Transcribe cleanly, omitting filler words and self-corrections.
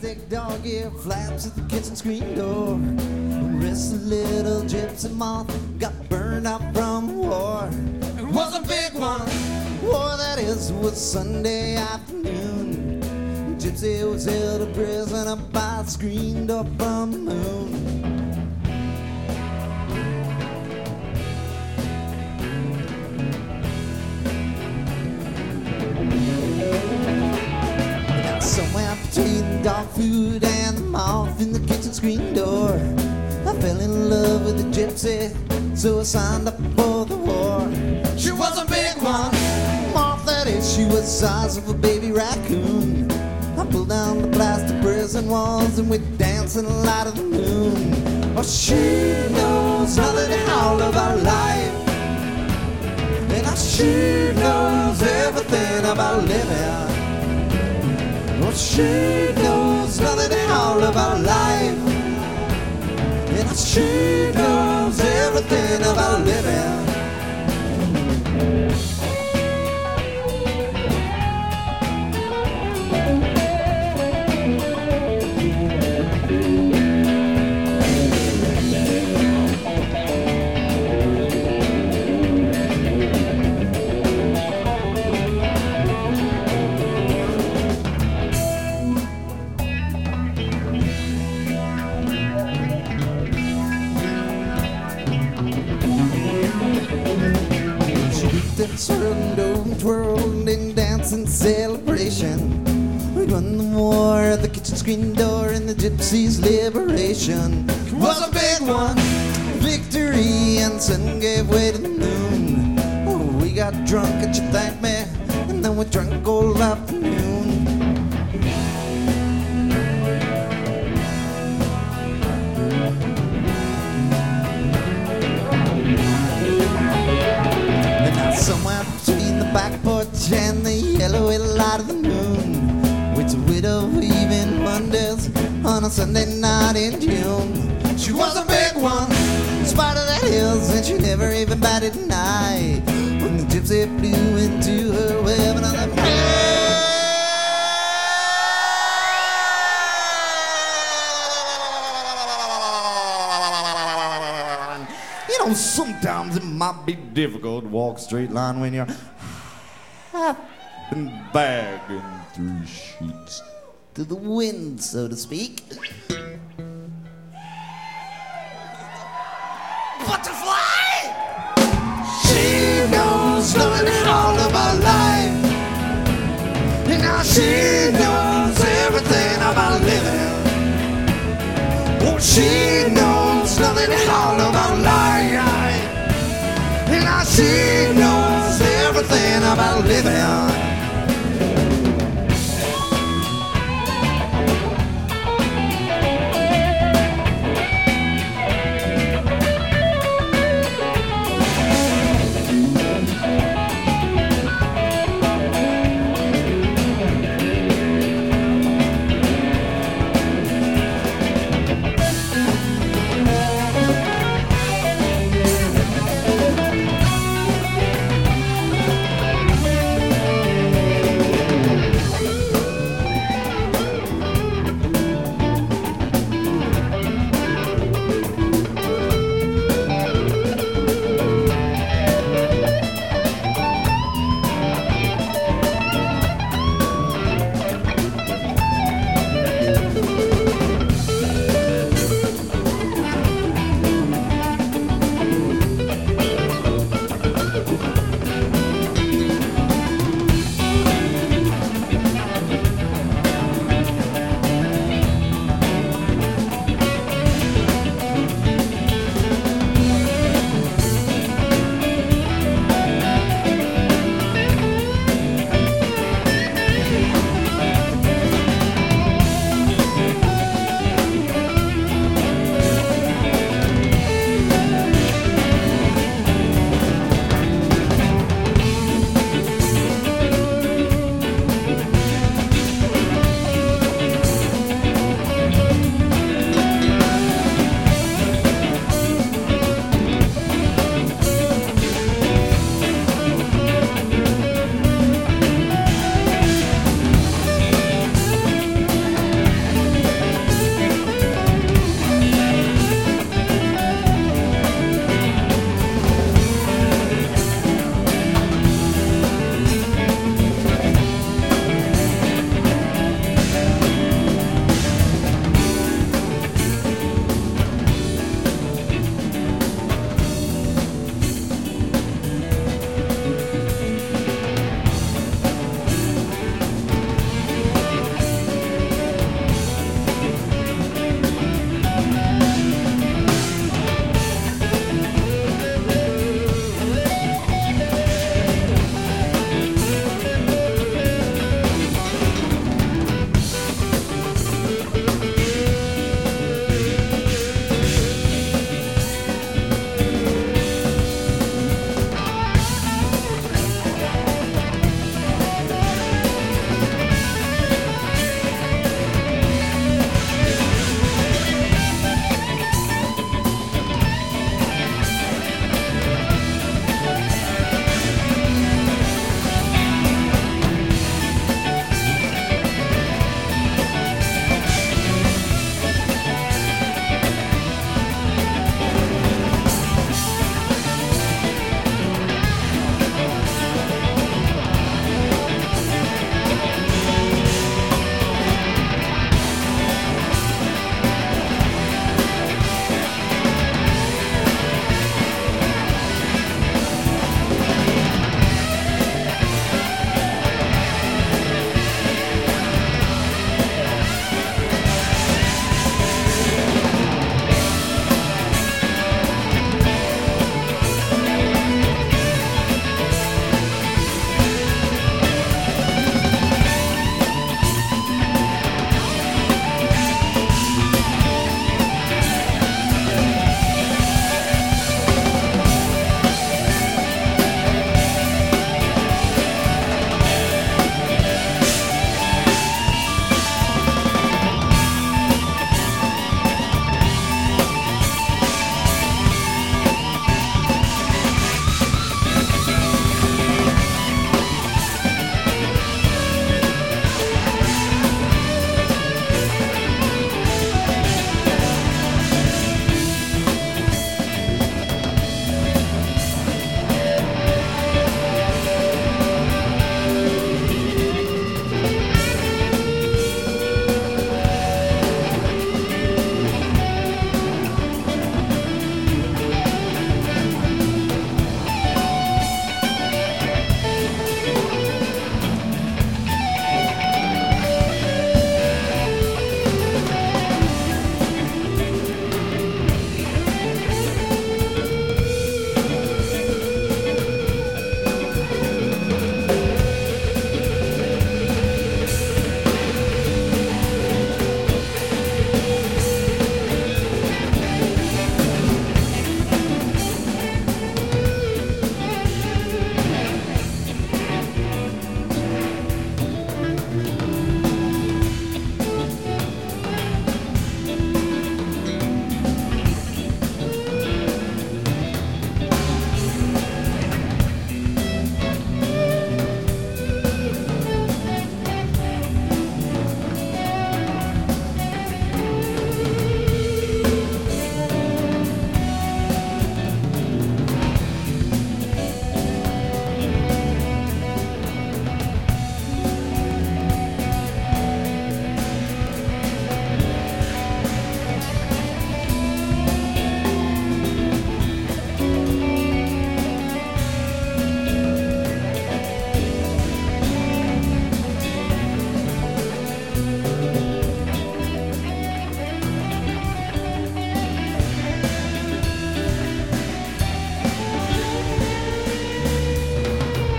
thick dog ear flaps at the kitchen screen door. Rest a little gypsy moth got burned out from war. It was a big one. War, that is, was Sunday afternoon. Gypsy was held a prisoner by the screen door from the moon. Somewhere between dog food and the moth in the kitchen screen door, I fell in love with a gypsy, so I signed up for the war. She was a big one, moth that is, she was the size of a baby raccoon. I pulled down the plastic prison walls and we danced in the light of the moon. Oh, she knows nothing at all about life, and she knows everything about living. Oh, she knows nothing at all about life, and she knows everything about living. Swirled and twirled and danced in celebration. We won the war at the kitchen screen door in the gypsies' liberation. It was a big one, victory, and the sun gave way to the moon. Oh, we got drunk and you thanked me, and then we drank all afternoon. Somewhere between the back porch and the yellowy light of the moon, with a widow weaving wonders on a Sunday night in June. She was a big one, in spite of the hills, and she never even batted an eye when the gypsy flew into her web. Another sometimes it might be difficult to walk a straight line when you're half been bagged in 3 sheets to the wind, so to speak. Butterfly! She knows nothing at all about life, and now she knows everything about living. Oh, she knows nothing at all about life, and now she knows everything about living.